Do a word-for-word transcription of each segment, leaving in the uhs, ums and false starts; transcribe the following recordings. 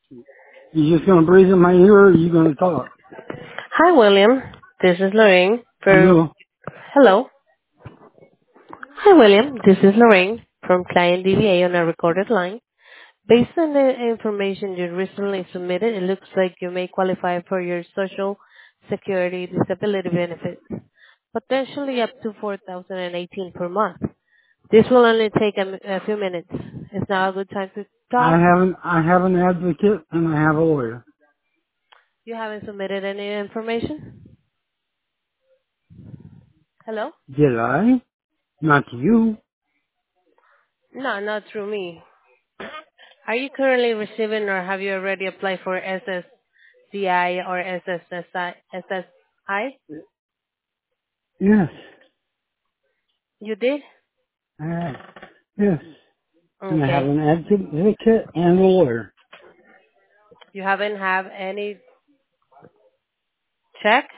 You just gonna breathe in my ear or are you gonna talk? Hi, William. This is Lorraine from. Hello? Hello. Hi, William. This is Lorraine from Client D B A on a recorded line. Based on the information you recently submitted, it looks like you may qualify for your Social Security disability benefit, potentially up to four thousand eighteen per month. This will only take a, m- a few minutes. Is now a good time to I talk? have an, I have an advocate and I have a lawyer. You haven't submitted any information? Hello? Did I? Not to you. No, not through me. Are you currently receiving or have you already applied for S S D I or S S I? S S I? Yes. You did? Uh, yes. And I have Okay. an advocate and a lawyer. You haven't have any check?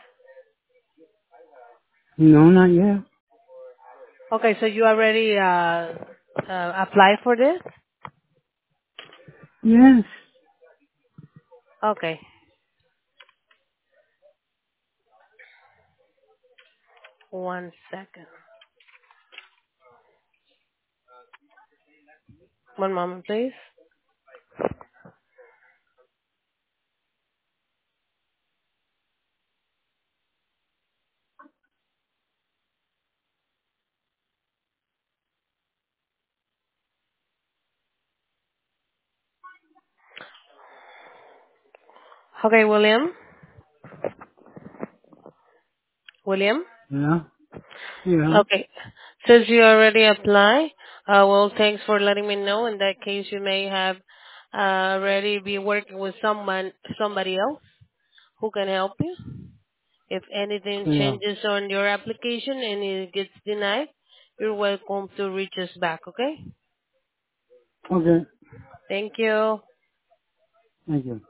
No, not yet. Okay, so you already uh, uh, applied for this? Yes. Okay. One second. One moment, please. Okay, William. William? Yeah. Yeah. Okay. Since you already apply, uh, well, thanks for letting me know. In that case, you may have uh, already be working with someone, somebody else who can help you. If anything Yeah. changes on your application and it gets denied, you're welcome to reach us back, okay? Okay. Thank you. Thank you.